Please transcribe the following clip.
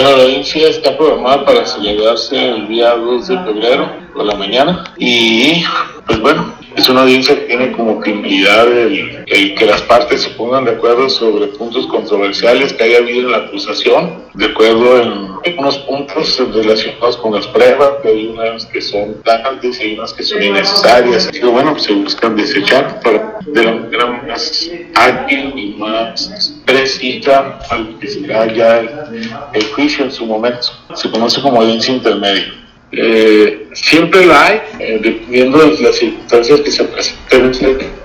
Bueno, la audiencia está programada para celebrarse el día 2 de febrero por la mañana y pues bueno, es una audiencia que tiene como finalidad el que las partes se pongan de acuerdo sobre puntos controversiales que haya habido en la acusación, de acuerdo en unos puntos relacionados con las pruebas, que hay unas que son tantas y hay unas que son innecesarias. Y bueno, pues se buscan desechar para de la manera más ágil y más precisa al que será ya el juicio en su momento. Se conoce como audiencia intermedia. Siempre la hay, dependiendo de las circunstancias que se presenten.